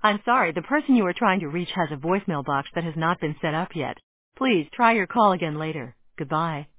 I'm sorry, the person you are trying to reach has a voicemail box that has not been set up yet. Please try your call again later. Goodbye.